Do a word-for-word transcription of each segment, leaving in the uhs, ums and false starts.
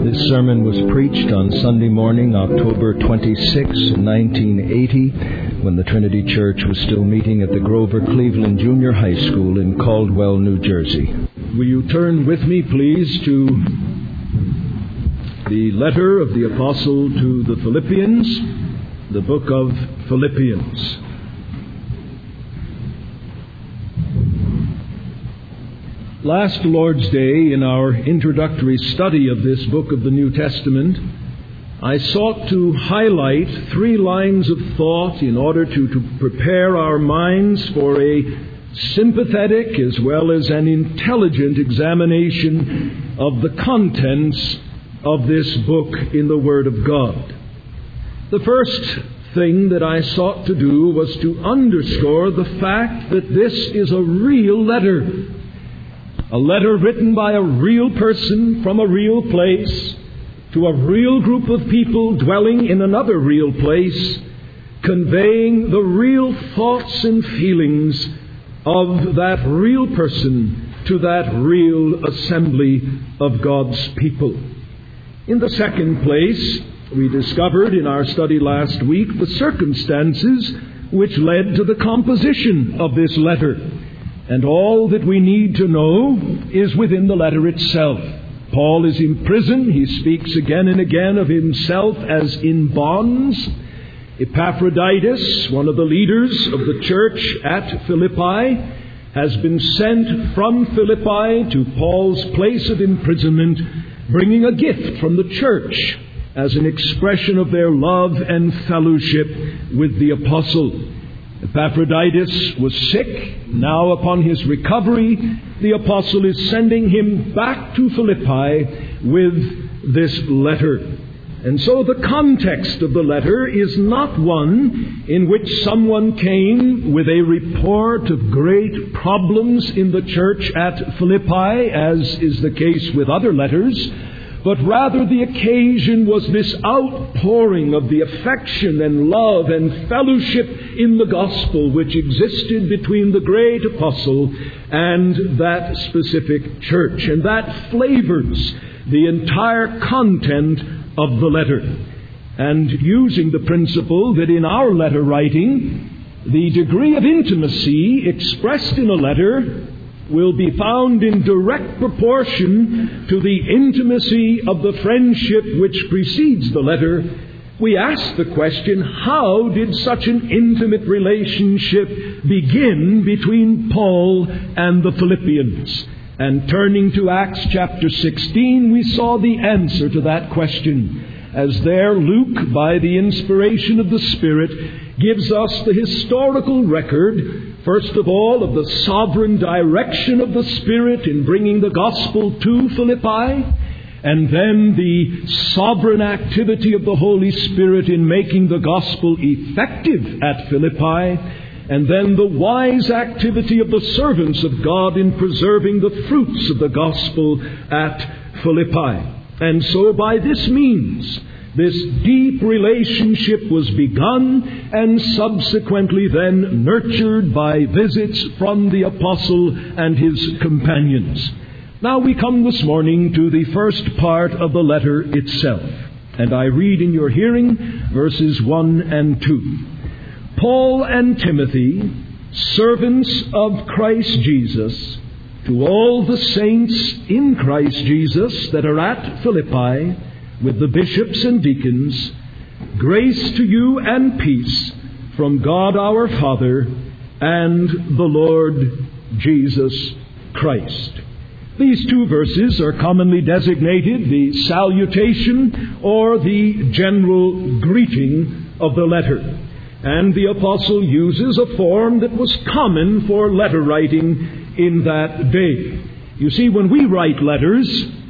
This sermon was preached on Sunday morning, October twenty-sixth, nineteen eighty, when the Trinity Church was still meeting at the Grover Cleveland Junior High School in Caldwell, New Jersey. Will you turn with me, please, to the letter of the Apostle to the Philippians, the book of Philippians. Last Lord's Day, in our introductory study of this book of the New Testament, I sought to highlight three lines of thought in order to, to prepare our minds for a sympathetic as well as an intelligent examination of the contents of this book in the Word of God. The first thing that I sought to do was to underscore the fact that this is a real letter. A letter written by a real person from a real place to a real group of people dwelling in another real place, conveying the real thoughts and feelings of that real person to that real assembly of God's people. In the second place, we discovered in our study last week the circumstances which led to the composition of this letter. And all that we need to know is within the letter itself. Paul is in prison. He speaks again and again of himself as in bonds. Epaphroditus, one of the leaders of the church at Philippi, has been sent from Philippi to Paul's place of imprisonment, bringing a gift from the church as an expression of their love and fellowship with the apostle. Epaphroditus was sick. Now, upon his recovery, the apostle is sending him back to Philippi with this letter. And so the context of the letter is not one in which someone came with a report of great problems in the church at Philippi, as is the case with other letters, but rather the occasion was this outpouring of the affection and love and fellowship in the gospel which existed between the great apostle and that specific church. And that flavors the entire content of the letter. And using the principle that in our letter writing, the degree of intimacy expressed in a letter will be found in direct proportion to the intimacy of the friendship which precedes the letter, we ask the question, how did such an intimate relationship begin between Paul and the Philippians? And turning to Acts chapter sixteen, we saw the answer to that question, as there Luke, by the inspiration of the Spirit, gives us the historical record, first of all, of the sovereign direction of the Spirit in bringing the gospel to Philippi, and then the sovereign activity of the Holy Spirit in making the gospel effective at Philippi, and then the wise activity of the servants of God in preserving the fruits of the gospel at Philippi. And so by this means, this deep relationship was begun and subsequently then nurtured by visits from the apostle and his companions. Now we come this morning to the first part of the letter itself. And I read in your hearing verses one and two. Paul and Timothy, servants of Christ Jesus, to all the saints in Christ Jesus that are at Philippi, with the bishops and deacons, grace to you and peace from God our Father and the Lord Jesus Christ. These two verses are commonly designated the salutation or the general greeting of the letter. And the apostle uses a form that was common for letter writing in that day. You see, when we write letters,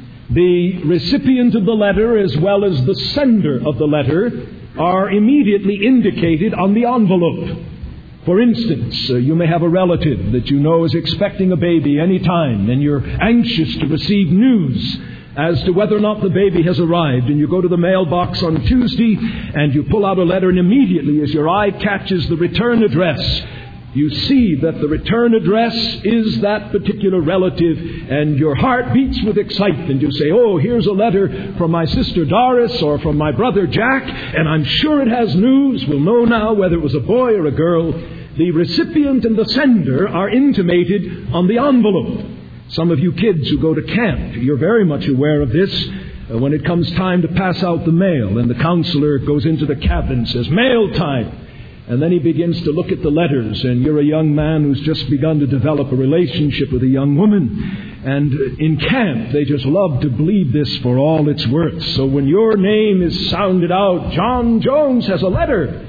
the recipient of the letter as well as the sender of the letter are immediately indicated on the envelope. For instance, uh, you may have a relative that you know is expecting a baby any time, and you're anxious to receive news as to whether or not the baby has arrived. And you go to the mailbox on Tuesday and you pull out a letter, and immediately as your eye catches the return address, You see that the return address is that particular relative, and your heart beats with excitement. You say, oh, here's a letter from my sister Doris or from my brother Jack, and I'm sure it has news. We'll know now whether it was a boy or a girl. The recipient and the sender are intimated on the envelope. Some of you kids who go to camp, you're very much aware of this. Uh, when it comes time to pass out the mail, and the counselor goes into the cabin and says, mail time. And then he begins to look at the letters, and you're a young man who's just begun to develop a relationship with a young woman. And in camp, they just love to bleed this for all it's worth. So when your name is sounded out, John Jones has a letter.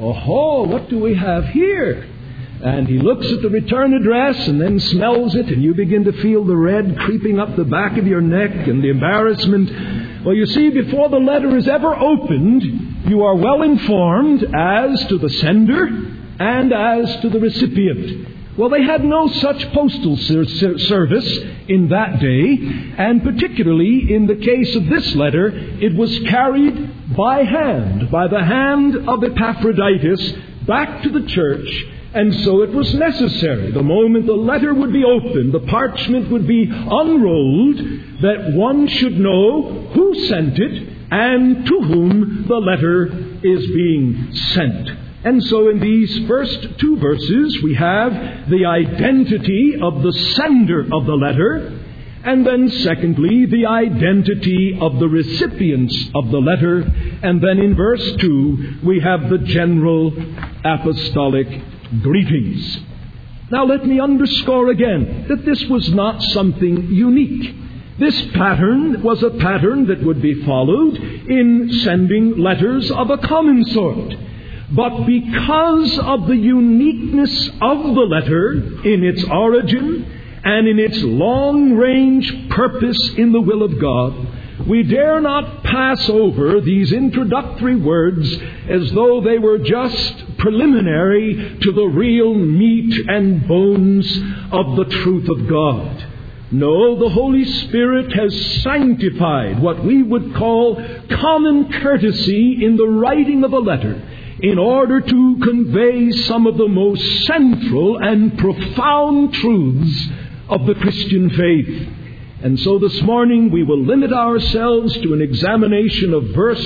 Oh, what do we have here? And he looks at the return address and then smells it, and you begin to feel the red creeping up the back of your neck and the embarrassment. Well, you see, before the letter is ever opened, you are well informed as to the sender and as to the recipient. Well, they had no such postal ser- service in that day, and particularly in the case of this letter, it was carried by hand, by the hand of Epaphroditus, back to the church. And so it was necessary, the moment the letter would be opened, the parchment would be unrolled, that one should know who sent it and to whom the letter is being sent. And so in these first two verses, we have the identity of the sender of the letter, and then secondly, the identity of the recipients of the letter. And then in verse two, we have the general apostolic greetings. Now let me underscore again that this was not something unique. This pattern was a pattern that would be followed in sending letters of a common sort. But because of the uniqueness of the letter in its origin and in its long-range purpose in the will of God, we dare not pass over these introductory words as though they were just preliminary to the real meat and bones of the truth of God. No, the Holy Spirit has sanctified what we would call common courtesy in the writing of a letter in order to convey some of the most central and profound truths of the Christian faith. And so this morning we will limit ourselves to an examination of verse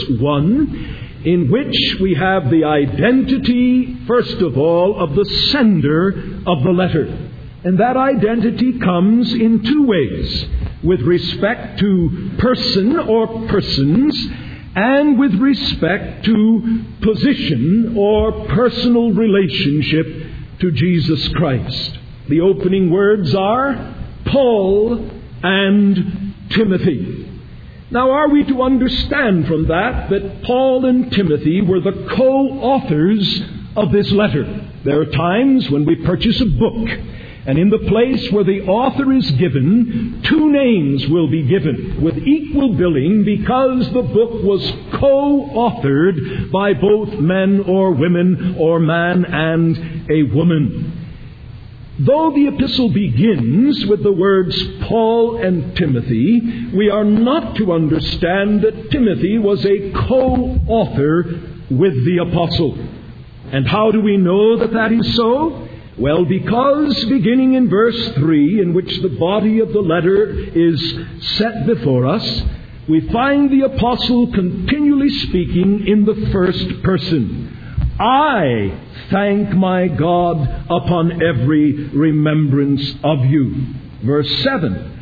one, in which we have the identity, first of all, of the sender of the letter. And that identity comes in two ways, with respect to person or persons, and with respect to position or personal relationship to Jesus Christ. The opening words are Paul and Timothy. Now, are we to understand from that that Paul and Timothy were the co-authors of this letter? There are times when we purchase a book, and in the place where the author is given, two names will be given with equal billing because the book was co-authored by both men or women or man and a woman. Though the epistle begins with the words Paul and Timothy, we are not to understand that Timothy was a co-author with the apostle. And how do we know that that is so? Well, because beginning in verse three, in which the body of the letter is set before us, we find the apostle continually speaking in the first person. I thank my God upon every remembrance of you. Verse seven,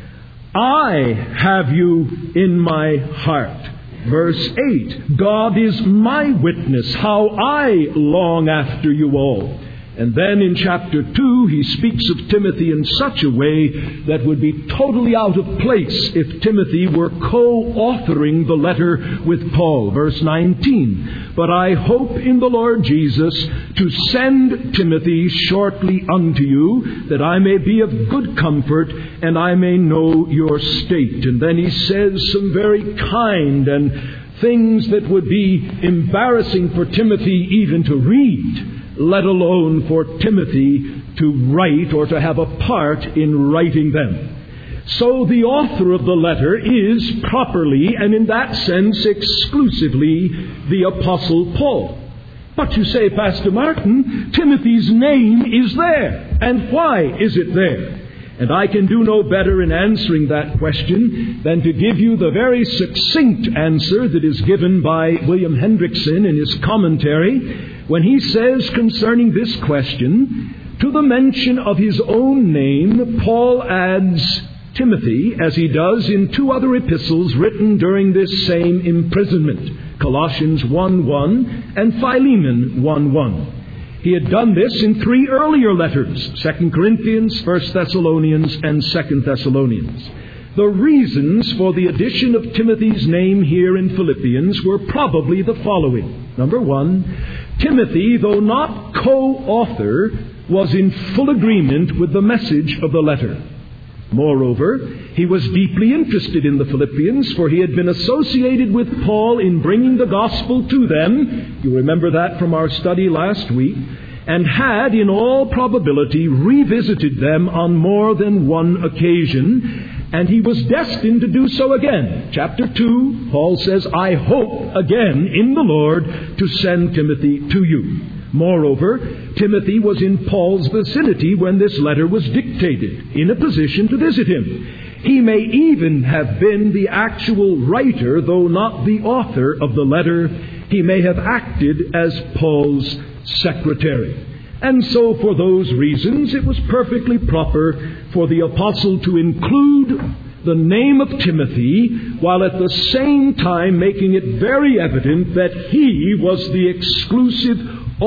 I have you in my heart. Verse eight, God is my witness, how I long after you all. And then in chapter two, he speaks of Timothy in such a way that would be totally out of place if Timothy were co-authoring the letter with Paul. Verse nineteen, but I hope in the Lord Jesus to send Timothy shortly unto you, that I may be of good comfort and I may know your state. And then he says some very kind and things that would be embarrassing for Timothy even to read, let alone for Timothy to write or to have a part in writing them. So the author of the letter is properly, and in that sense exclusively, the Apostle Paul. But you say, Pastor Martin, Timothy's name is there. And why is it there? And I can do no better in answering that question than to give you the very succinct answer that is given by William Hendrickson in his commentary when he says concerning this question, to the mention of his own name, Paul adds Timothy, as he does in two other epistles written during this same imprisonment, Colossians one one and Philemon one one. He had done this in three earlier letters, Second Corinthians, First Thessalonians, and Second Thessalonians. The reasons for the addition of Timothy's name here in Philippians were probably the following. Number one, Timothy, though not co-author, was in full agreement with the message of the letter. Moreover, he was deeply interested in the Philippians, for he had been associated with Paul in bringing the gospel to them. You remember that from our study last week. And had, in all probability, revisited them on more than one occasion. And he was destined to do so again. Chapter two, Paul says, I hope again in the Lord to send Timothy to you. Moreover, Timothy was in Paul's vicinity when this letter was dictated, in a position to visit him. He may even have been the actual writer, though not the author of the letter. He may have acted as Paul's secretary. And so, for those reasons, it was perfectly proper for the apostle to include the name of Timothy, while at the same time making it very evident that he was the exclusive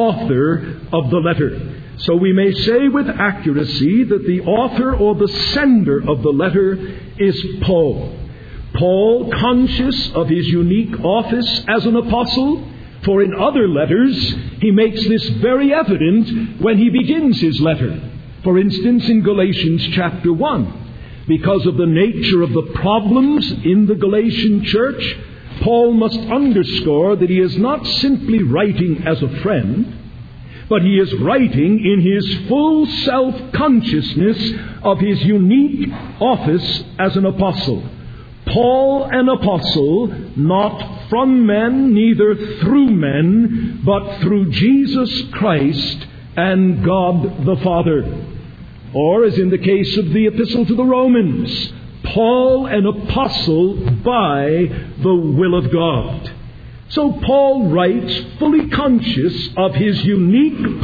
author of the letter. So we may say with accuracy that the author or the sender of the letter is Paul. Paul, conscious of his unique office as an apostle, for in other letters he makes this very evident when he begins his letter. For instance, in Galatians chapter one, because of the nature of the problems in the Galatian church, Paul must underscore that he is not simply writing as a friend, but he is writing in his full self-consciousness of his unique office as an apostle. Paul, an apostle, not from men, neither through men, but through Jesus Christ and God the Father. Or, as in the case of the Epistle to the Romans, Paul, an apostle by the will of God. So Paul writes fully conscious of his unique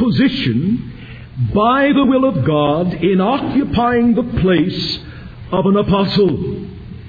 position by the will of God in occupying the place of an apostle.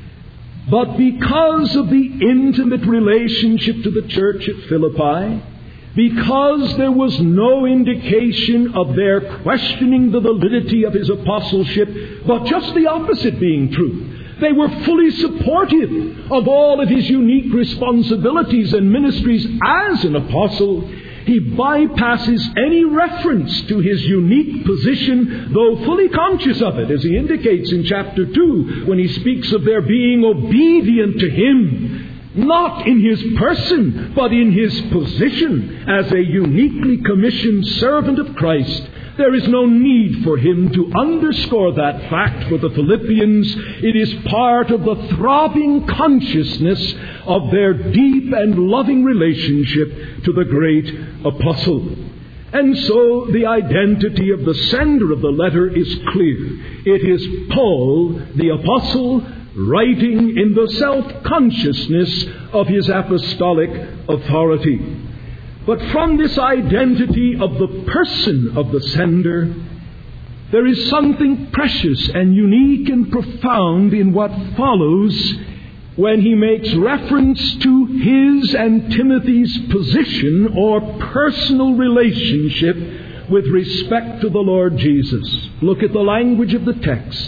But because of the intimate relationship to the church at Philippi, because there was no indication of their questioning the validity of his apostleship, but just the opposite being true, they were fully supportive of all of his unique responsibilities and ministries as an apostle. He bypasses any reference to his unique position, though fully conscious of it, as he indicates in chapter two, when he speaks of their being obedient to him, not in his person, but in his position as a uniquely commissioned servant of Christ. There is no need for him to underscore that fact for the Philippians. It is part of the throbbing consciousness of their deep and loving relationship to the great apostle. And so the identity of the sender of the letter is clear. It is Paul, the apostle, writing in the self-consciousness of his apostolic authority. But from this identity of the person of the sender, there is something precious and unique and profound in what follows when he makes reference to his and Timothy's position or personal relationship with respect to the Lord Jesus. Look at the language of the text.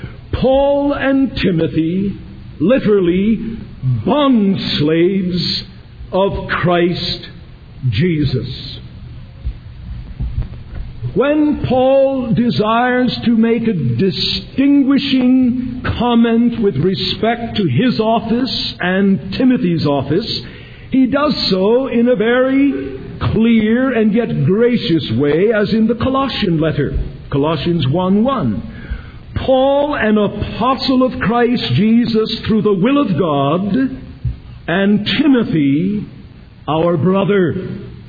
Paul and Timothy, literally bond slaves of Christ Jesus. When Paul desires to make a distinguishing comment with respect to his office and Timothy's office, he does so in a very clear and yet gracious way, as in the Colossian letter, Colossians one one. Paul, an apostle of Christ Jesus through the will of God, and Timothy, our brother.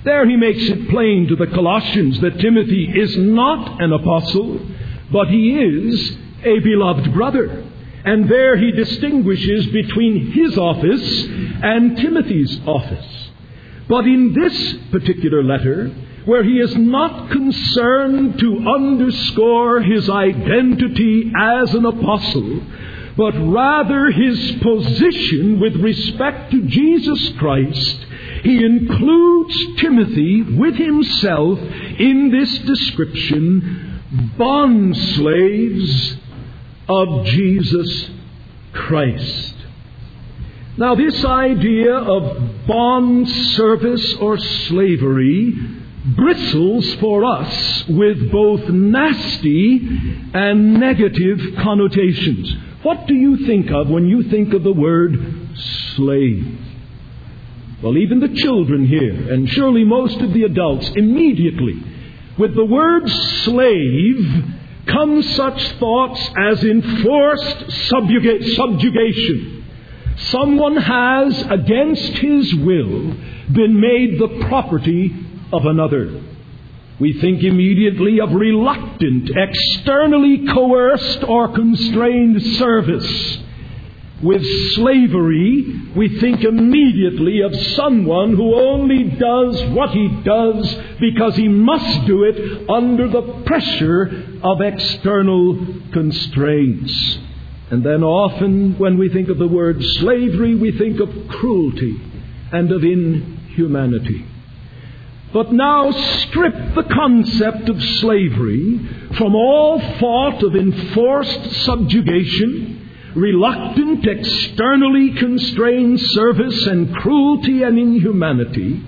There he makes it plain to the Colossians that Timothy is not an apostle, but he is a beloved brother. And there he distinguishes between his office and Timothy's office. But in this particular letter, where he is not concerned to underscore his identity as an apostle, but rather his position with respect to Jesus Christ, he includes Timothy with himself in this description, bondslaves of Jesus Christ. Now, this idea of bond service or slavery bristles for us with both nasty and negative connotations. What do you think of when you think of the word slave? Well, even the children here, and surely most of the adults, immediately, with the word slave, come such thoughts as enforced subjuga- subjugation. Someone has, against his will, been made the property of another. We think immediately of reluctant, externally coerced or constrained service. With slavery, we think immediately of someone who only does what he does because he must do it under the pressure of external constraints. And then often, when we think of the word slavery, we think of cruelty and of inhumanity. But now strip the concept of slavery from all thought of enforced subjugation, reluctant, externally constrained service, and cruelty and inhumanity,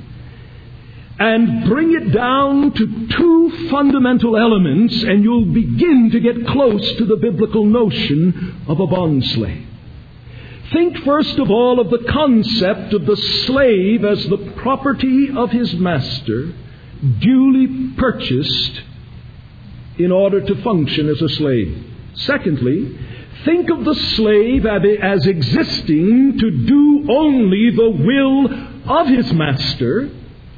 and bring it down to two fundamental elements, and you'll begin to get close to the biblical notion of a bondslave. Think first of all of the concept of the slave as the property of his master, duly purchased in order to function as a slave. Secondly, think of the slave as existing to do only the will of his master.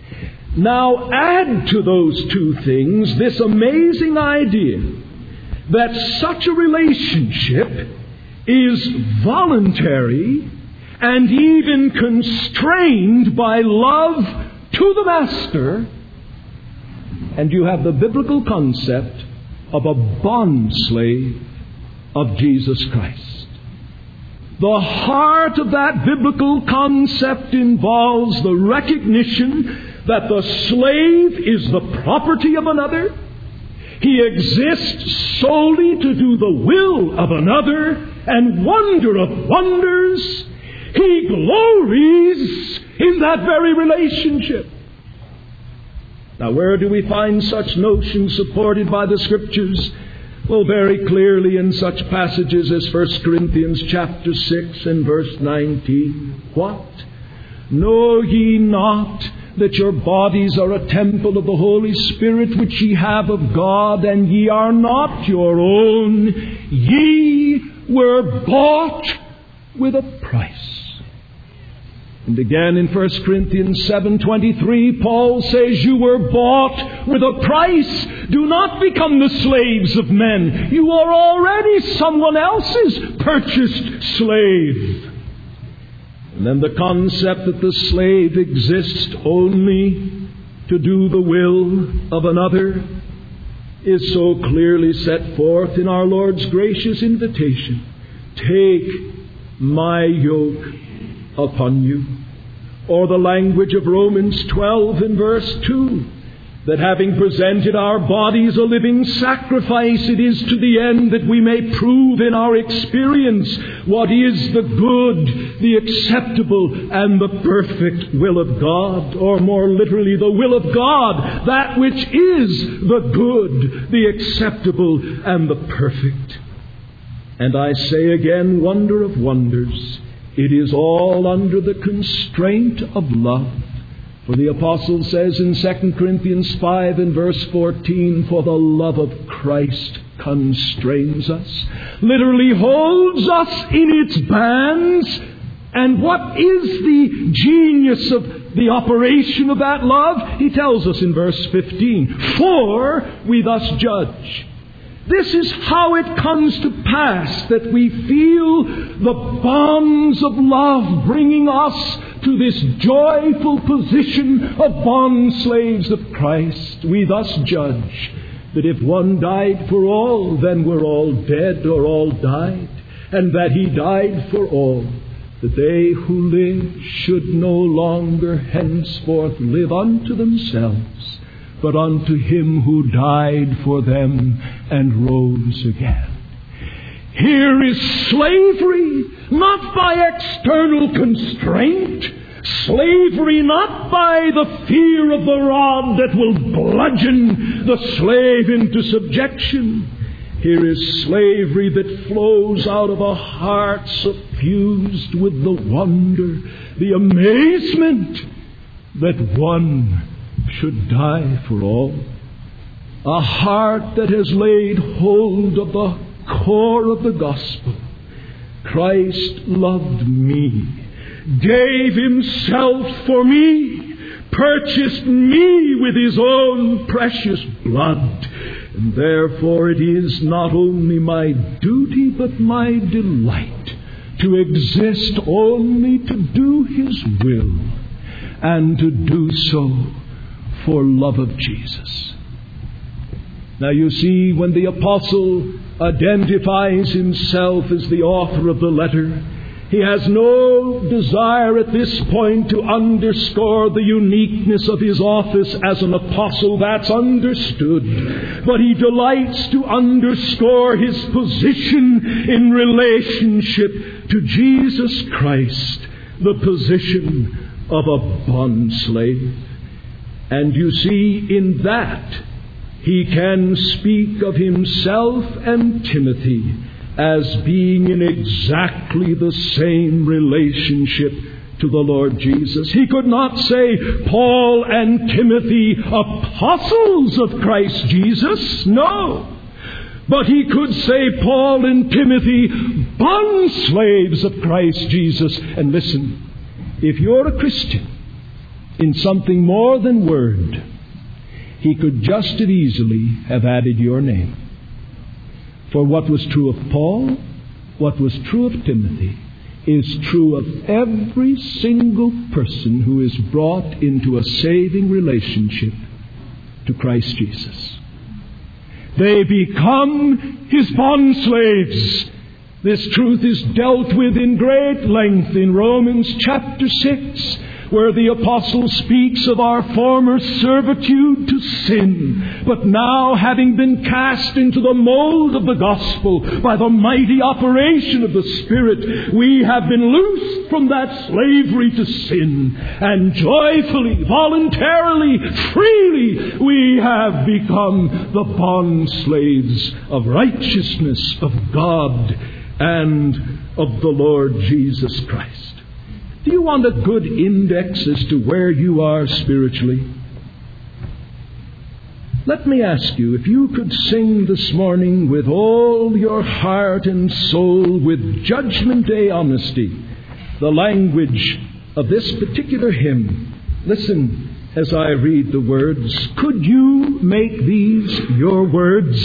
Now add to those two things this amazing idea that such a relationship is voluntary and even constrained by love to the master, and you have the biblical concept of a bondslave of Jesus Christ. The heart of that biblical concept involves the recognition that the slave is the property of another. He exists solely to do the will of another, and wonder of wonders, he glories in that very relationship. Now, where do we find such notions supported by the Scriptures? Well, very clearly in such passages as First Corinthians chapter six and verse nineteen. What? Know ye not that your bodies are a temple of the Holy Spirit which ye have of God, and ye are not your own? Ye were bought with a price. And again in First Corinthians seven twenty-three, Paul says, you were bought with a price. Do not become the slaves of men. You are already someone else's purchased slave. And then the concept that the slave exists only to do the will of another is so clearly set forth in our Lord's gracious invitation. Take my yoke upon you. Or the language of Romans twelve and verse two, that having presented our bodies a living sacrifice, it is to the end that we may prove in our experience what is the good, the acceptable, and the perfect will of God. Or more literally, the will of God, that which is the good, the acceptable, and the perfect. And I say again, wonder of wonders, it is all under the constraint of love. For the Apostle says in Second Corinthians five and verse fourteen, for the love of Christ constrains us, literally holds us in its bands. And what is the genius of the operation of that love? He tells us in verse fifteen, "For we thus judge." This is how it comes to pass that we feel the bonds of love bringing us to this joyful position of bond slaves of Christ. We thus judge that if one died for all, then we're all dead or all died, and that he died for all, that they who live should no longer henceforth live unto themselves, but unto him who died for them and rose again. Here is slavery, not by external constraint, slavery not by the fear of the rod that will bludgeon the slave into subjection. Here is slavery that flows out of a heart suffused with the wonder, the amazement that one should die for all. A heart that has laid hold of the core of the gospel. Christ loved me, gave himself for me, purchased me with his own precious blood. And therefore it is not only my duty but my delight to exist only to do his will, and to do so for love of Jesus. Now you see, when the apostle identifies himself as the author of the letter, he has no desire at this point to underscore the uniqueness of his office as an apostle. That's understood. But he delights to underscore his position in relationship to Jesus Christ, the position of a bondslave. And you see, in that, he can speak of himself and Timothy as being in exactly the same relationship to the Lord Jesus. He could not say, Paul and Timothy, apostles of Christ Jesus. No. But he could say, Paul and Timothy, bondslaves of Christ Jesus. And listen, if you're a Christian in something more than word, he could just as easily have added your name. For what was true of Paul, what was true of Timothy, is true of every single person who is brought into a saving relationship to Christ Jesus. They become his bondslaves. This truth is dealt with in great length in Romans chapter six, where the apostle speaks of our former servitude to sin, but now, having been cast into the mold of the gospel by the mighty operation of the Spirit, we have been loosed from that slavery to sin, and joyfully, voluntarily, freely, we have become the bond slaves of righteousness, of God, and of the Lord Jesus Christ. Do you want a good index as to where you are spiritually? Let me ask you, if you could sing this morning with all your heart and soul, with Judgment Day honesty, the language of this particular hymn. Listen as I read the words. Could you make these your words?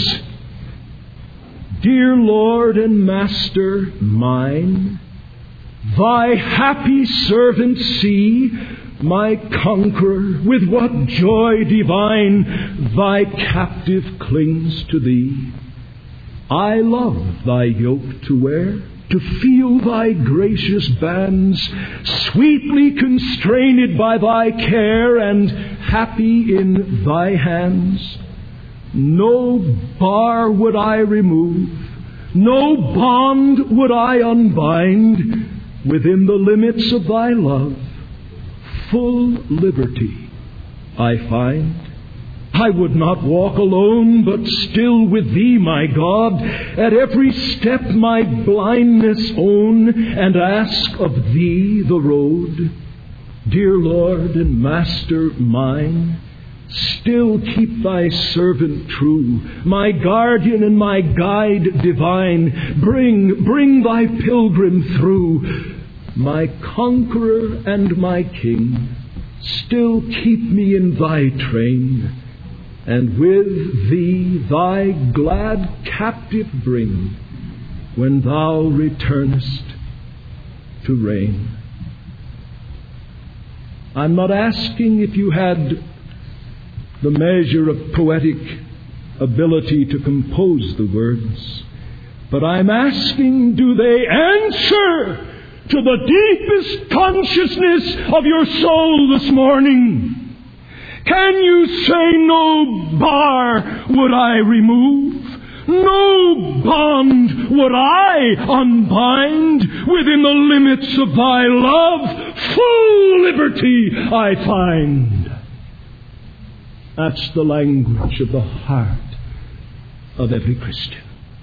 Dear Lord and Master mine, Thy happy servant see, my conqueror, with what joy divine Thy captive clings to Thee. I love Thy yoke to wear, to feel Thy gracious bands, sweetly constrained by Thy care and happy in Thy hands. No bar would I remove, no bond would I unbind. Within the limits of Thy love, full liberty I find. I would not walk alone, but still with Thee, my God, at every step my blindness own, and ask of Thee the road. Dear Lord and Master mine, still keep Thy servant true, my guardian and my guide divine. Bring, bring Thy pilgrim through, my conqueror and my king. still keep me in thy train, and with thee thy glad captive bring, when thou returnest to reign. I'm not asking if you had the measure of poetic ability to compose the words, but I'm asking, do they answer to the deepest consciousness of your soul this morning? Can you say, no bar would I remove, no bond would I unbind, within the limits of thy love full liberty I find? That's the language of the heart of every Christian.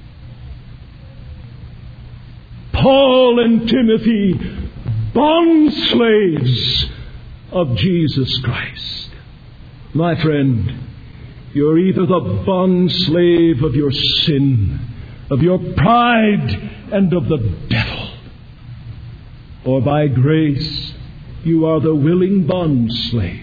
Paul and Timothy, bond slaves of Jesus Christ. My friend, you're either the bond slave of your sin, of your pride, and of the devil, or by grace you are the willing bond slave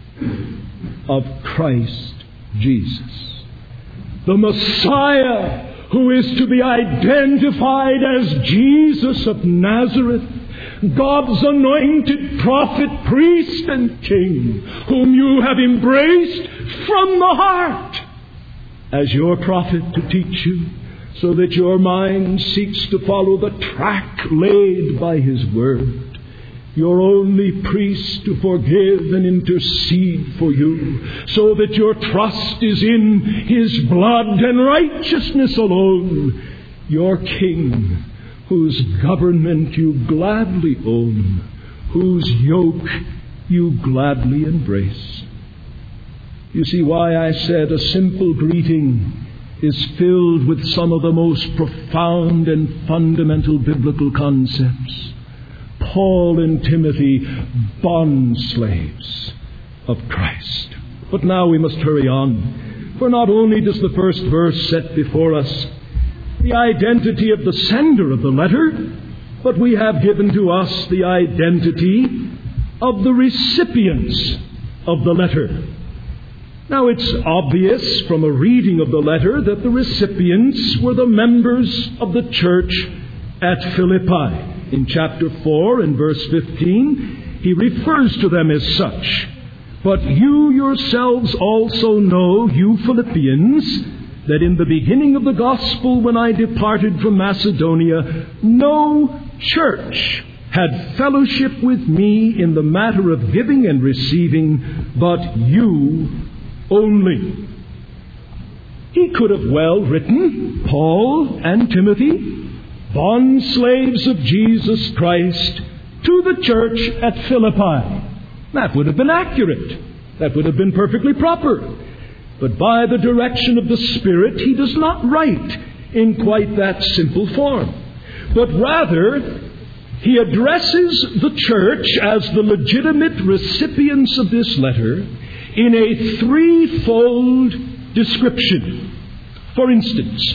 of Christ Jesus, the Messiah, who is to be identified as Jesus of Nazareth, God's anointed prophet, priest, and king, whom you have embraced from the heart as your prophet to teach you, so that your mind seeks to follow the track laid by his word. Your only priest to forgive and intercede for you, so that your trust is in his blood and righteousness alone. Your king, whose government you gladly own, whose yoke you gladly embrace. You see why I said a simple greeting is filled with some of the most profound and fundamental biblical concepts. Paul and Timothy, bond slaves of Christ. But now we must hurry on, for not only does the first verse set before us the identity of the sender of the letter, but we have given to us the identity of the recipients of the letter. Now it's obvious from a reading of the letter that the recipients were the members of the church at Philippi. In chapter four and verse fifteen, he refers to them as such. But you yourselves also know, you Philippians, that in the beginning of the gospel, when I departed from Macedonia, no church had fellowship with me in the matter of giving and receiving, but you only. He could have well written, Paul and Timothy, bond slaves of Jesus Christ, to the church at Philippi. That would have been accurate. That would have been perfectly proper. But by the direction of the Spirit, he does not write in quite that simple form, but rather he addresses the church as the legitimate recipients of this letter in a threefold description. For instance,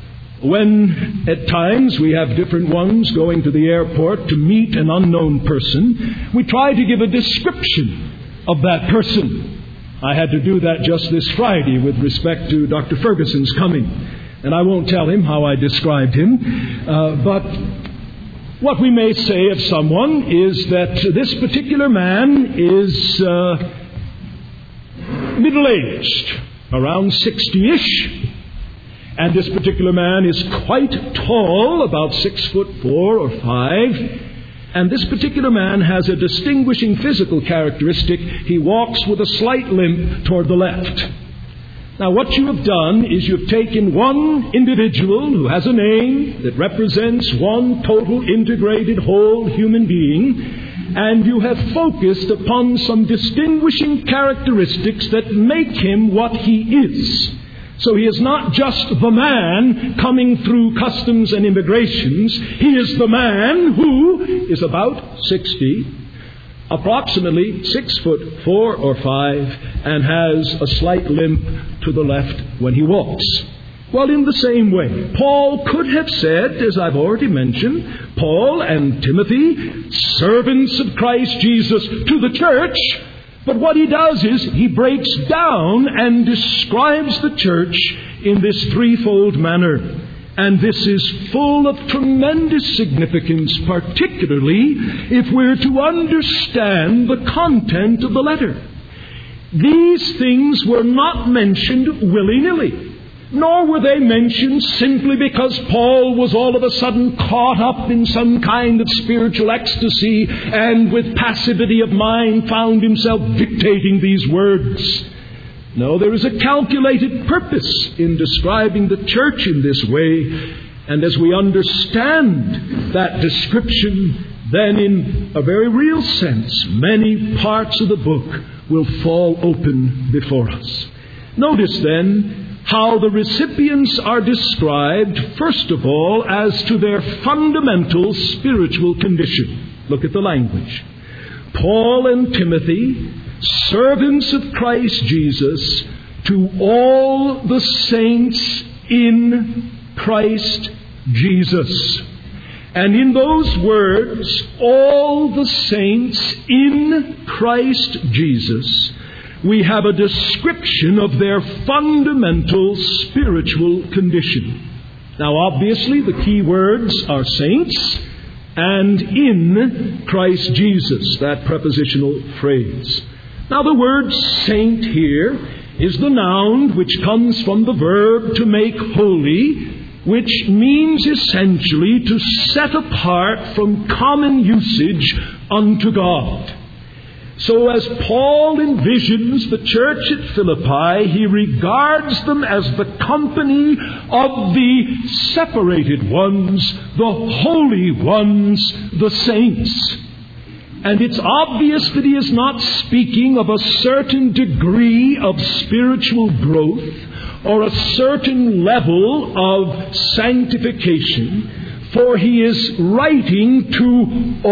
when at times we have different ones going to the airport to meet an unknown person, we try to give a description of that person. I had to do that just this Friday with respect to Doctor Ferguson's coming. And I won't tell him how I described him. Uh, but what we may say of someone is that this particular man is uh, middle-aged, around sixty-ish. And this particular man is quite tall, about six foot four or five. And this particular man has a distinguishing physical characteristic. He walks with a slight limp toward the left. Now, what you have done is you've taken one individual who has a name that represents one total, integrated, whole human being, and you have focused upon some distinguishing characteristics that make him what he is. So he is not just the man coming through customs and immigrations. He is the man who is about sixty, approximately six foot four or five, and has a slight limp to the left when he walks. Well, in the same way, Paul could have said, as I've already mentioned, Paul and Timothy, servants of Christ Jesus to the church, But what he does is he breaks down and describes the church in this threefold manner. And this is full of tremendous significance, particularly if we're to understand the content of the letter. These things were not mentioned willy-nilly, nor were they mentioned simply because Paul was all of a sudden caught up in some kind of spiritual ecstasy and with passivity of mind found himself dictating these words. No, there is a calculated purpose in describing the church in this way. And as we understand that description, then in a very real sense, many parts of the book will fall open before us. Notice then how the recipients are described, first of all, as to their fundamental spiritual condition. Look at the language. Paul and Timothy, servants of Christ Jesus, to all the saints in Christ Jesus. And in those words, all the saints in Christ Jesus, we have a description of their fundamental spiritual condition. Now, obviously, the key words are saints and in Christ Jesus, that prepositional phrase. Now, the word saint here is the noun which comes from the verb to make holy, which means essentially to set apart from common usage unto God. So as Paul envisions the church at Philippi, he regards them as the company of the separated ones, the holy ones, the saints. And it's obvious that he is not speaking of a certain degree of spiritual growth or a certain level of sanctification, for he is writing to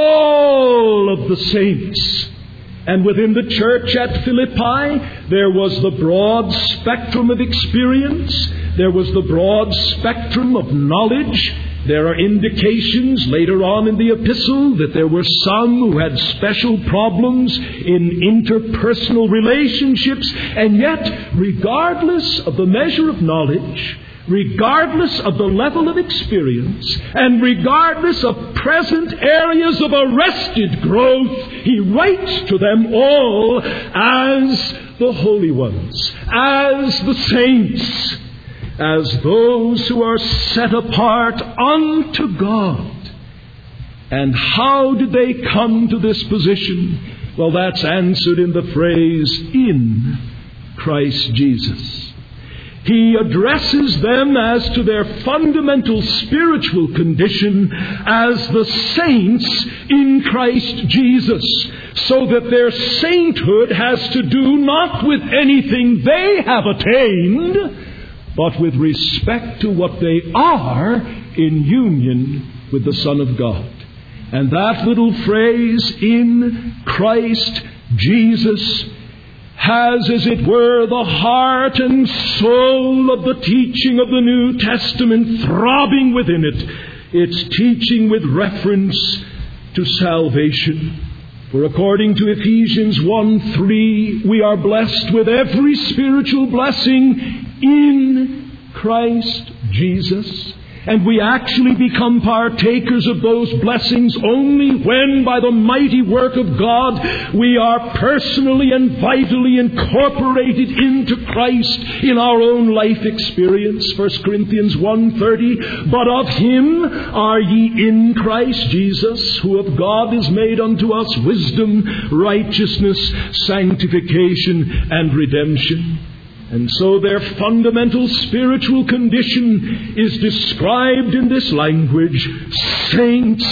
all of the saints. And within the church at Philippi, there was the broad spectrum of experience. There was the broad spectrum of knowledge. There are indications later on in the epistle that there were some who had special problems in interpersonal relationships. And yet, regardless of the measure of knowledge, regardless of the level of experience, and regardless of present areas of arrested growth, he writes to them all as the holy ones, as the saints, as those who are set apart unto God. And how did they come to this position? Well, that's answered in the phrase, in Christ Jesus. He addresses them as to their fundamental spiritual condition as the saints in Christ Jesus, so that their sainthood has to do not with anything they have attained, but with respect to what they are in union with the Son of God. And that little phrase, in Christ Jesus, has, as it were, the heart and soul of the teaching of the New Testament throbbing within it. It's teaching with reference to salvation. For according to Ephesians one three, we are blessed with every spiritual blessing in Christ Jesus. And we actually become partakers of those blessings only when, by the mighty work of God, we are personally and vitally incorporated into Christ in our own life experience. First Corinthians one thirty, but of Him are ye in Christ Jesus, who of God is made unto us wisdom, righteousness, sanctification, and redemption. And so their fundamental spiritual condition is described in this language, saints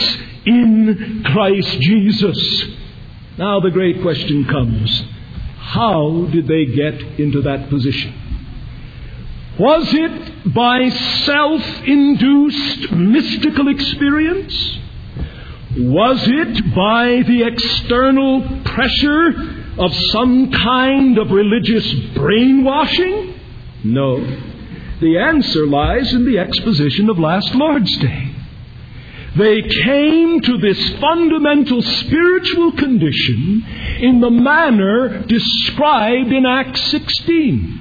in Christ Jesus. Now the great question comes, how did they get into that position? Was it by self-induced mystical experience? Was it by the external pressure of some kind of religious brainwashing? No. The answer lies in the exposition of last Lord's Day. They came to this fundamental spiritual condition in the manner described in Acts sixteen.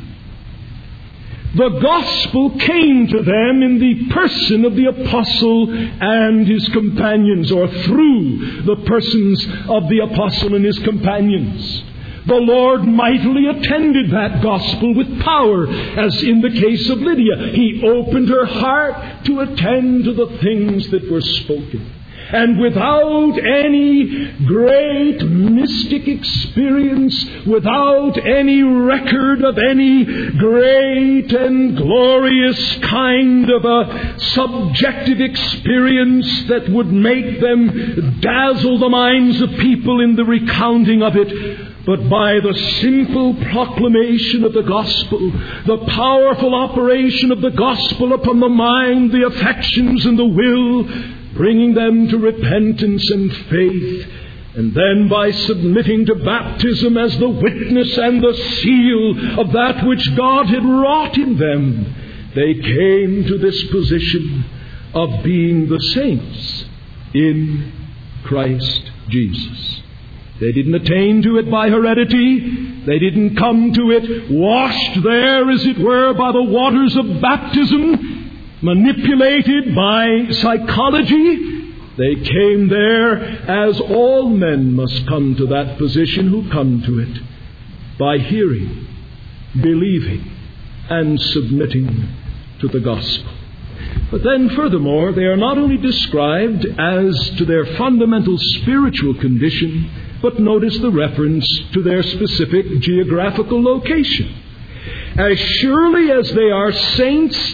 The gospel came to them in the person of the apostle and his companions, or through the persons of the apostle and his companions. The Lord mightily attended that gospel with power, as in the case of Lydia. He opened her heart to attend to the things that were spoken. And without any great mystic experience, without any record of any great and glorious kind of a subjective experience that would make them dazzle the minds of people in the recounting of it, but by the simple proclamation of the gospel, the powerful operation of the gospel upon the mind, the affections, and the will, bringing them to repentance and faith, and then by submitting to baptism as the witness and the seal of that which God had wrought in them, they came to this position of being the saints in Christ Jesus. They didn't attain to it by heredity. They didn't come to it washed there, as it were, by the waters of baptism, manipulated by psychology. They came there as all men must come to that position who come to it, by hearing, believing, and submitting to the gospel. But then furthermore, they are not only described as to their fundamental spiritual condition, but notice the reference to their specific geographical location. As surely as they are saints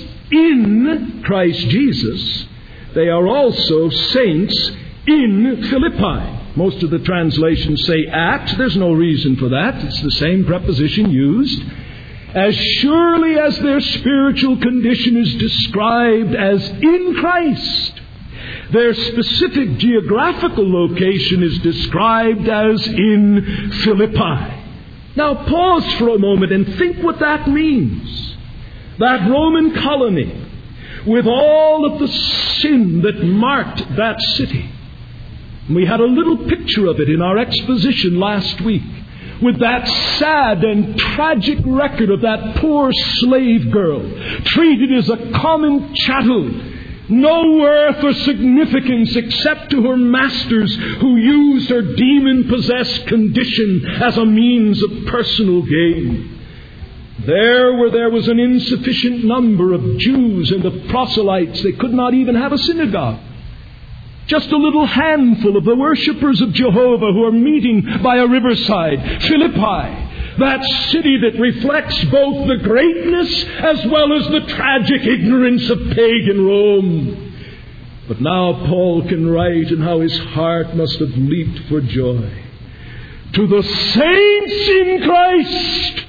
in Christ Jesus, they are also saints in Philippi. Most of the translations say at. There's no reason for that. It's the same preposition used. As surely as their spiritual condition is described as in Christ, their specific geographical location is described as in Philippi. Now pause for a moment and think what that means. That Roman colony, with all of the sin that marked that city. We had a little picture of it in our exposition last week, with that sad and tragic record of that poor slave girl, treated as a common chattel, no worth or significance except to her masters, who used her demon-possessed condition as a means of personal gain. There, where there was an insufficient number of Jews and of proselytes, they could not even have a synagogue. Just a little handful of the worshippers of Jehovah who are meeting by a riverside. Philippi, that city that reflects both the greatness as well as the tragic ignorance of pagan Rome. But now Paul can write, and how his heart must have leaped for joy. To the saints in Christ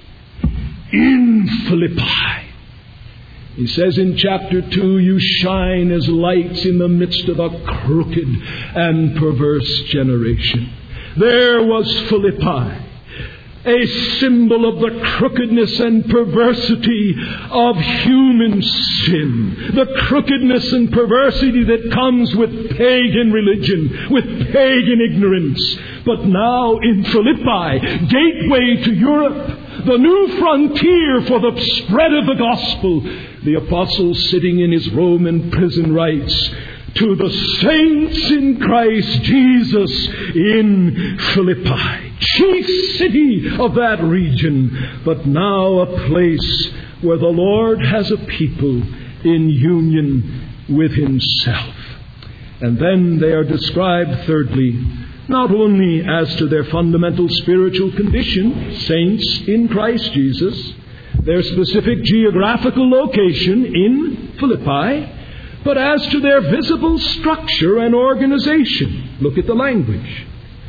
in Philippi. He says in chapter two, you shine as lights in the midst of a crooked and perverse generation. There was Philippi, a symbol of the crookedness and perversity of human sin. The crookedness and perversity that comes with pagan religion, with pagan ignorance. But now in Philippi, gateway to Europe, the new frontier for the spread of the gospel, the apostle, sitting in his Roman prison, writes, to the saints in Christ Jesus in Philippi, chief city of that region, but now a place where the Lord has a people in union with himself. And then they are described, thirdly, not only as to their fundamental spiritual condition, saints in Christ Jesus, their specific geographical location in Philippi, but as to their visible structure and organization. Look at the language.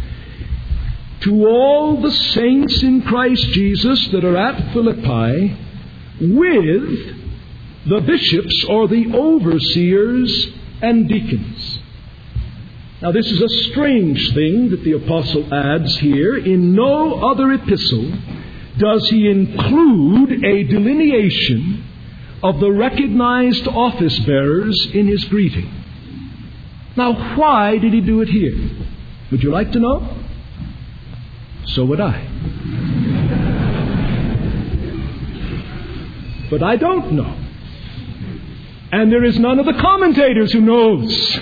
To all the saints in Christ Jesus that are at Philippi, with the bishops or the overseers and deacons. Now, this is a strange thing that the apostle adds here. In no other epistle does he include a delineation of the recognized office bearers in his greeting. Now, why did he do it here? Would you like to know? So would I. But I don't know. And there is none of the commentators who knows.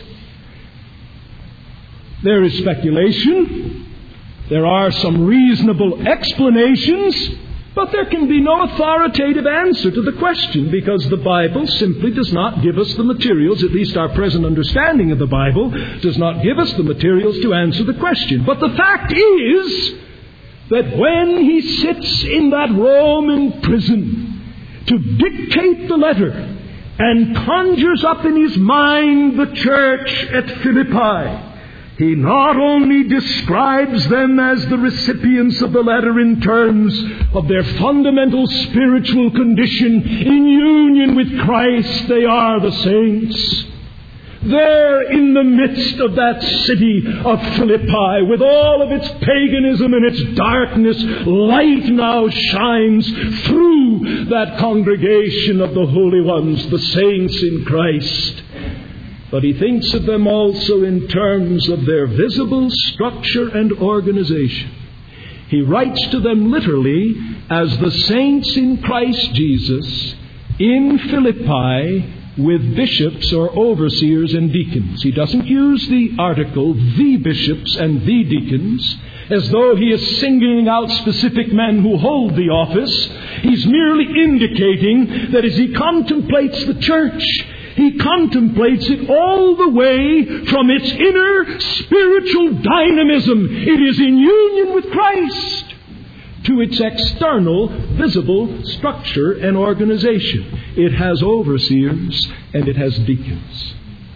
There is speculation. There are some reasonable explanations, but there can be no authoritative answer to the question, because the Bible simply does not give us the materials, at least our present understanding of the Bible does not give us the materials to answer the question. But the fact is that when he sits in that Roman prison to dictate the letter and conjures up in his mind the church at Philippi, he not only describes them as the recipients of the letter in terms of their fundamental spiritual condition in union with Christ, they are the saints. There in the midst of that city of Philippi, with all of its paganism and its darkness, light now shines through that congregation of the holy ones, the saints in Christ. But he thinks of them also in terms of their visible structure and organization. He writes to them literally as the saints in Christ Jesus in Philippi with bishops or overseers and deacons. He doesn't use the article, the bishops and the deacons, as though he is singling out specific men who hold the office. He's merely indicating that as he contemplates the church, he contemplates it all the way from its inner spiritual dynamism. It is in union with Christ, to its external, visible structure and organization. It has overseers and it has deacons.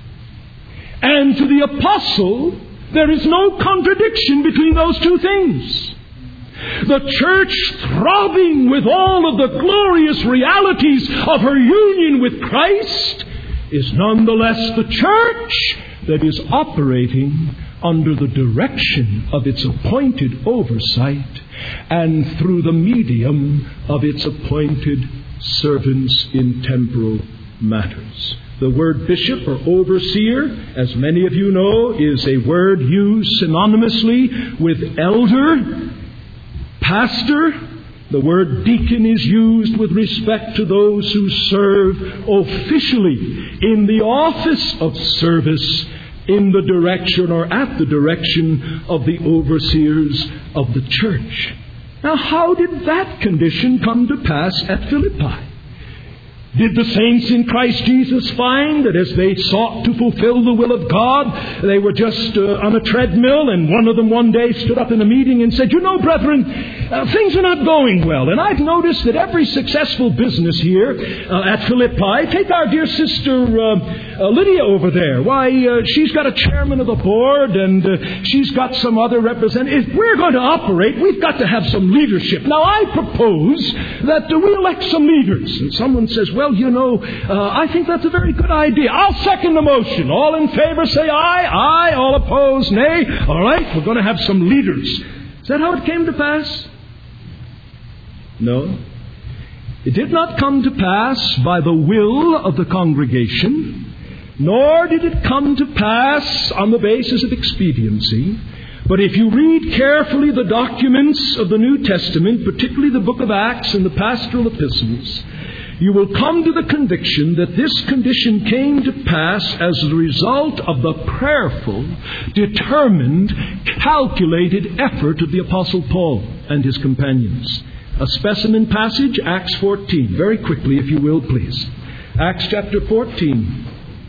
And to the apostle, there is no contradiction between those two things. The church, throbbing with all of the glorious realities of her union with Christ, is nonetheless the church that is operating under the direction of its appointed oversight and through the medium of its appointed servants in temporal matters. The word bishop or overseer, as many of you know, is a word used synonymously with elder, pastor. The word deacon is used with respect to those who serve officially in the office of service in the direction or at the direction of the overseers of the church. Now, how did that condition come to pass at Philippi? Did the saints in Christ Jesus find that as they sought to fulfill the will of God, they were just uh, on a treadmill, and one of them one day stood up in a meeting and said, "You know, brethren, uh, things are not going well. And I've noticed that every successful business here uh, at Philippi, take our dear sister uh, uh, Lydia over there. Why, uh, she's got a chairman of the board, and uh, she's got some other representative. If we're going to operate, we've got to have some leadership. Now, I propose that uh, we elect some leaders." And someone says, "Well, you know, uh, I think that's a very good idea. I'll second the motion. All in favor say aye. Aye. All opposed, nay. All right, we're going to have some leaders." Is that how it came to pass? No. It did not come to pass by the will of the congregation, nor did it come to pass on the basis of expediency. But if you read carefully the documents of the New Testament, particularly the book of Acts and the pastoral epistles, you will come to the conviction that this condition came to pass as a result of the prayerful, determined, calculated effort of the Apostle Paul and his companions. A specimen passage, Acts fourteen. Very quickly, if you will, please. Acts chapter fourteen.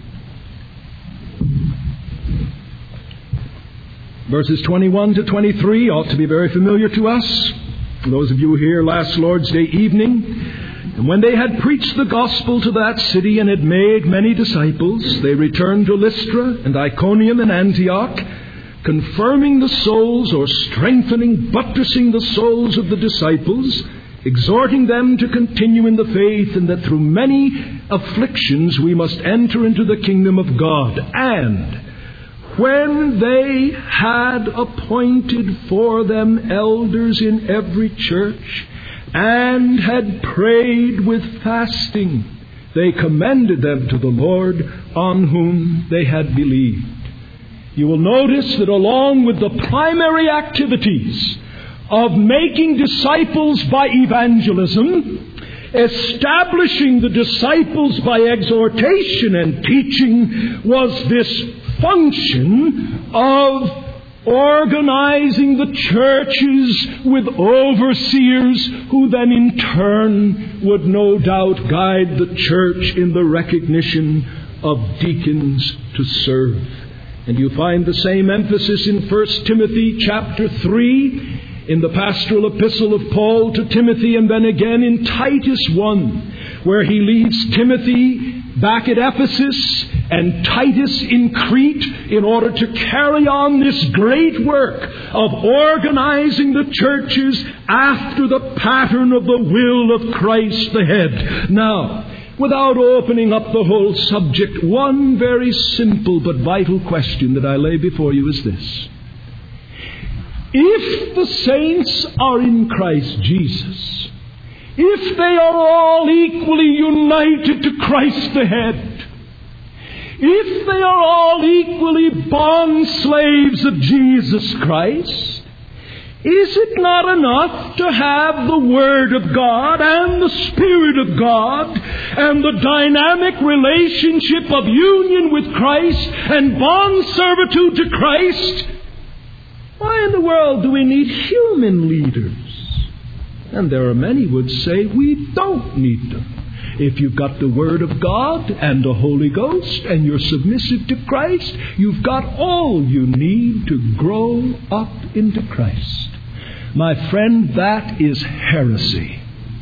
Verses twenty-one to twenty-three ought to be very familiar to us. Those of you here last Lord's Day evening. "And when they had preached the gospel to that city and had made many disciples, they returned to Lystra and Iconium and Antioch, confirming the souls," or strengthening, buttressing the souls of the disciples, exhorting them to continue in the faith, and that through many afflictions we must enter into the kingdom of God. And when they had appointed for them elders in every church, and had prayed with fasting, they commended them to the Lord, on whom they had believed. you will notice that along with the primary activities of making disciples by evangelism, establishing the disciples by exhortation and teaching was this function of organizing the churches with overseers who then in turn would no doubt guide the church in the recognition of deacons to serve. And you find the same emphasis in First Timothy chapter three, in the pastoral epistle of Paul to Timothy, and then again in Titus one, where he leaves Timothy back at Ephesus and Titus in Crete in order to carry on this great work of organizing the churches after the pattern of the will of Christ the head. Now, without opening up the whole subject, one very simple but vital question that I lay before you is this. If the saints are in Christ Jesus, if they are all equally united to Christ the head, if they are all equally bond slaves of Jesus Christ, is it not enough to have the Word of God and the Spirit of God and the dynamic relationship of union with Christ and bond servitude to Christ? Why in the world do we need human leaders? And there are many who would say we don't need them. If you've got the Word of God and the Holy Ghost and you're submissive to Christ, you've got all you need to grow up into Christ. My friend, that is heresy.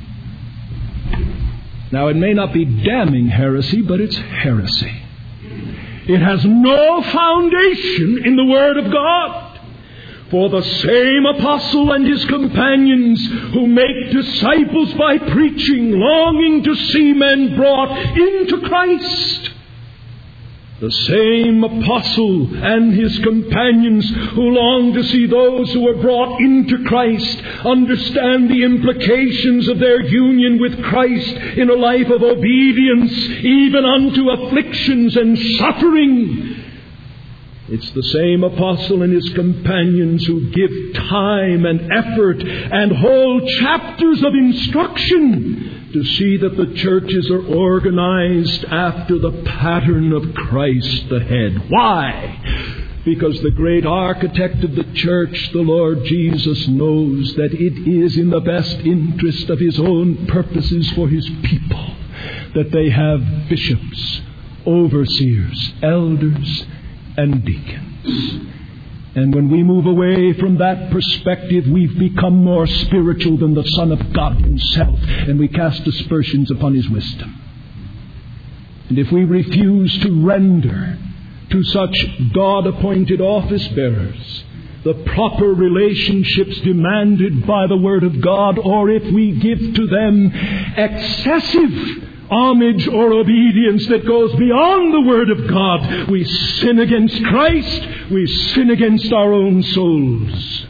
Now, it may not be damning heresy, but it's heresy. It has no foundation in the Word of God. For the same apostle and his companions who make disciples by preaching, longing to see men brought into Christ. The same apostle and his companions who long to see those who are brought into Christ understand the implications of their union with Christ in a life of obedience, even unto afflictions and suffering. It's the same apostle and his companions who give time and effort and whole chapters of instruction to see that the churches are organized after the pattern of Christ the head. Why? Because the great architect of the church, the Lord Jesus, knows that it is in the best interest of His own purposes for His people that they have bishops, overseers, elders, and deacons. And when we move away from that perspective, we've become more spiritual than the Son of God Himself, and we cast aspersions upon His wisdom. And if we refuse to render to such God-appointed office bearers the proper relationships demanded by the Word of God, or if we give to them excessive homage or obedience that goes beyond the Word of God, we sin against Christ, we sin against our own souls.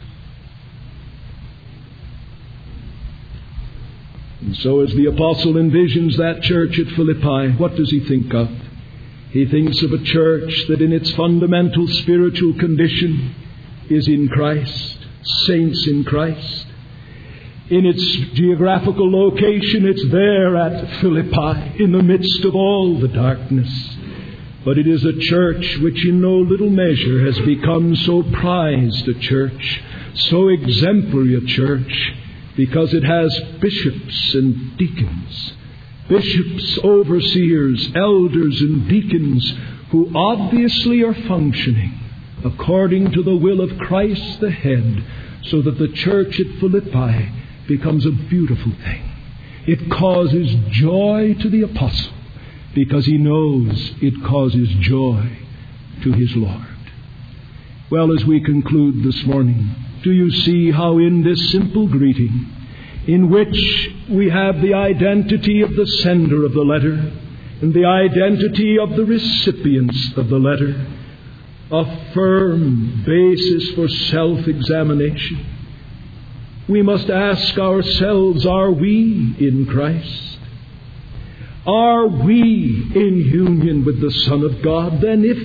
And so as the apostle envisions that church at Philippi, what does he think of? He thinks of a church that in its fundamental spiritual condition is in Christ, saints in Christ. In its geographical location, it's there at Philippi, in the midst of all the darkness. But it is a church which in no little measure has become so prized a church, so exemplary a church, because it has bishops and deacons. Bishops, overseers, elders, and deacons who obviously are functioning according to the will of Christ the head, so that the church at Philippi becomes a beautiful thing. It causes joy to the apostle because he knows it causes joy to his Lord. Well, as we conclude this morning, do you see how in this simple greeting, in which we have the identity of the sender of the letter and the identity of the recipients of the letter, a firm basis for self-examination? We must ask ourselves, are we in Christ? Are we in union with the Son of God? Then if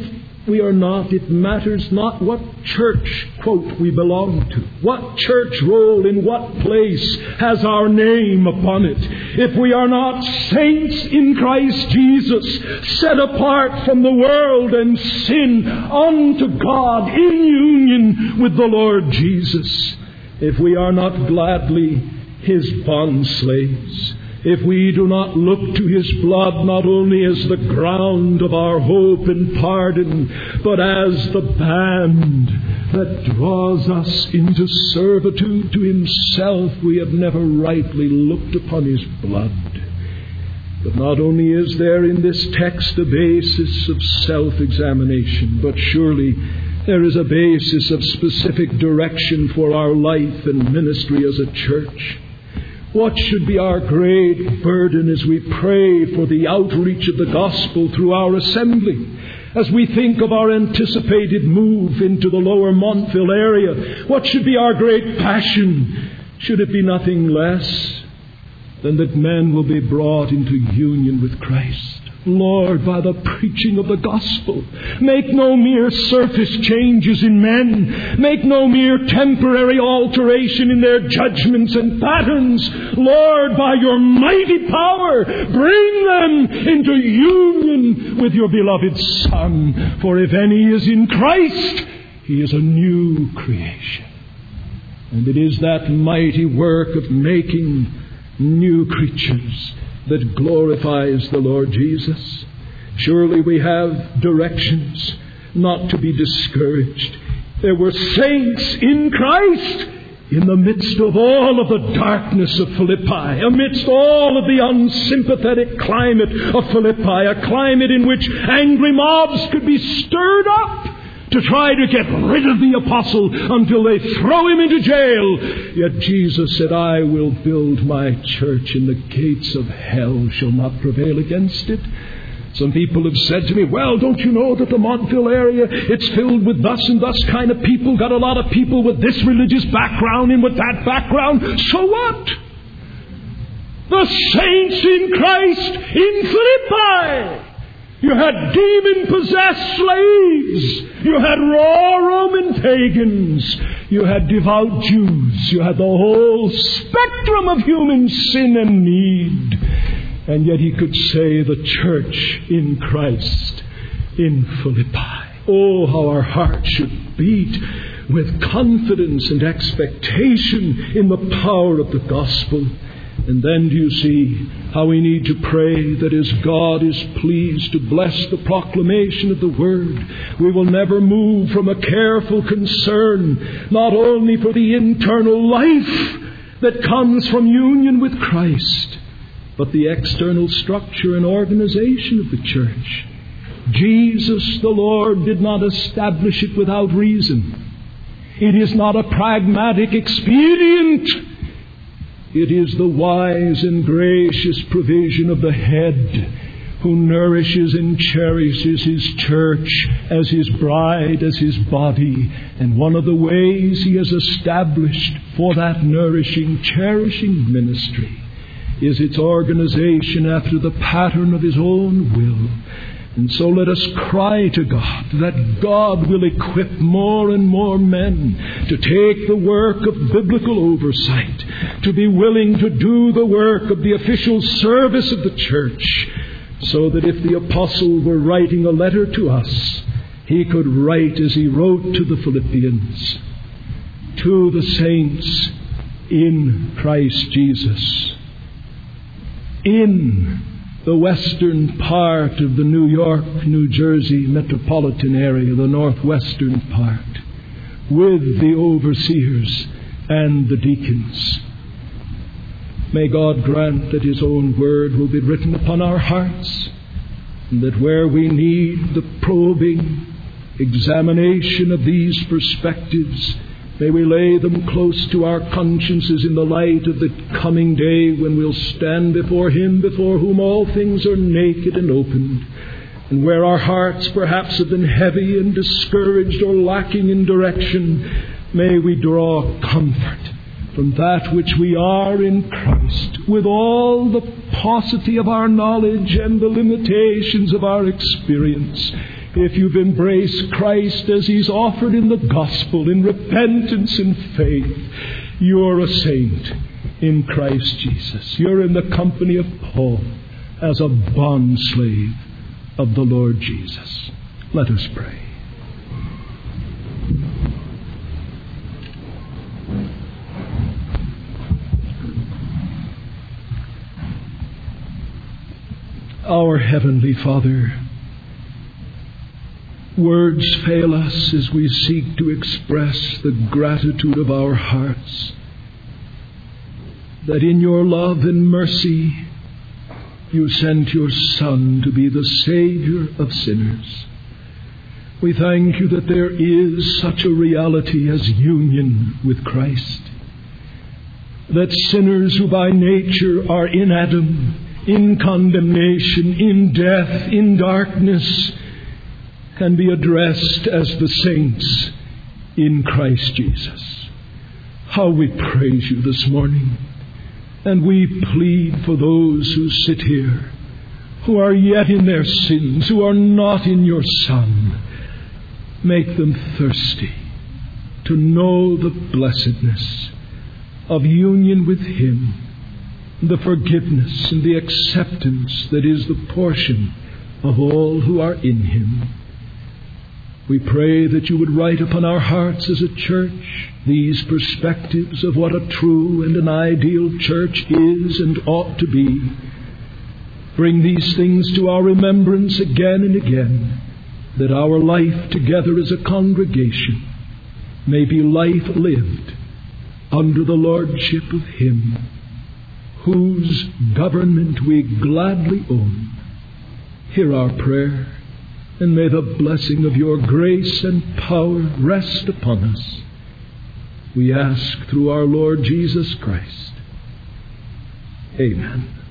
We are not. It matters not what church, quote, we belong to. What church roll in what place has our name upon it. If we are not saints in Christ Jesus, set apart from the world and sin unto God in union with the Lord Jesus. If we are not gladly His bondslaves. If we do not look to His blood not only as the ground of our hope and pardon, but as the band that draws us into servitude to Himself, we have never rightly looked upon His blood. But not only is there in this text a basis of self-examination, but surely there is a basis of specific direction for our life and ministry as a church. What should be our great burden as we pray for the outreach of the gospel through our assembly? As we think of our anticipated move into the lower Montville area, what should be our great passion? Should it be nothing less than that men will be brought into union with Christ? Lord, by the preaching of the gospel, make no mere surface changes in men. Make no mere temporary alteration in their judgments and patterns. Lord, by your mighty power, bring them into union with your beloved Son. For if any is in Christ, he is a new creation. And it is that mighty work of making new creatures that glorifies the Lord Jesus. Surely we have directions not to be discouraged. There were saints in Christ in the midst of all of the darkness of Philippi, amidst all of the unsympathetic climate of Philippi, a climate in which angry mobs could be stirred up to try to get rid of the apostle until they throw him into jail. Yet Jesus said, I will build my church, and the gates of hell shall not prevail against it. Some people have said to me, well, don't you know that the Montville area, it's filled with thus and thus kind of people, got a lot of people with this religious background and with that background. So what? The saints in Christ in Philippi. You had demon-possessed slaves. You had raw Roman pagans. You had devout Jews. You had the whole spectrum of human sin and need. And yet he could say the church in Christ in Philippi. Oh, how our hearts should beat with confidence and expectation in the power of the gospel. And then do you see how we need to pray that as God is pleased to bless the proclamation of the Word, we will never move from a careful concern not only for the internal life that comes from union with Christ, but the external structure and organization of the church. Jesus the Lord did not establish it without reason. It is not a pragmatic expedient. It is the wise and gracious provision of the Head who nourishes and cherishes His church as His bride, as His body. And one of the ways He has established for that nourishing, cherishing ministry is its organization after the pattern of His own will. And so let us cry to God that God will equip more and more men to take the work of biblical oversight, to be willing to do the work of the official service of the church, so that if the apostle were writing a letter to us, he could write as he wrote to the Philippians, to the saints in Christ Jesus, in the western part of the New York, New Jersey metropolitan area, the northwestern part, with the overseers and the deacons. May God grant that His own word will be written upon our hearts, and that where we need the probing examination of these perspectives, may we lay them close to our consciences in the light of the coming day when we'll stand before Him before whom all things are naked and opened. And where our hearts perhaps have been heavy and discouraged or lacking in direction, may we draw comfort from that which we are in Christ, with all the paucity of our knowledge and the limitations of our experience. if you've embraced Christ as He's offered in the gospel, in repentance and faith, you're a saint in Christ Jesus. You're in the company of Paul as a bondslave of the Lord Jesus. Let us pray. Our Heavenly Father, words fail us as we seek to express the gratitude of our hearts that in your love and mercy you sent your Son to be the Savior of sinners. We thank you that there is such a reality as union with Christ, that sinners who by nature are in Adam, in condemnation, in death, in darkness, can be addressed as the saints in Christ Jesus. How we praise you this morning. And we plead for those who sit here, who are yet in their sins, who are not in your Son. Make them thirsty to know the blessedness of union with Him, the forgiveness and the acceptance that is the portion of all who are in Him. We pray that you would write upon our hearts as a church these perspectives of what a true and an ideal church is and ought to be. Bring these things to our remembrance again and again, that our life together as a congregation may be life lived under the lordship of Him, whose government we gladly own. Hear our prayer, and may the blessing of your grace and power rest upon us. We ask through our Lord Jesus Christ. Amen.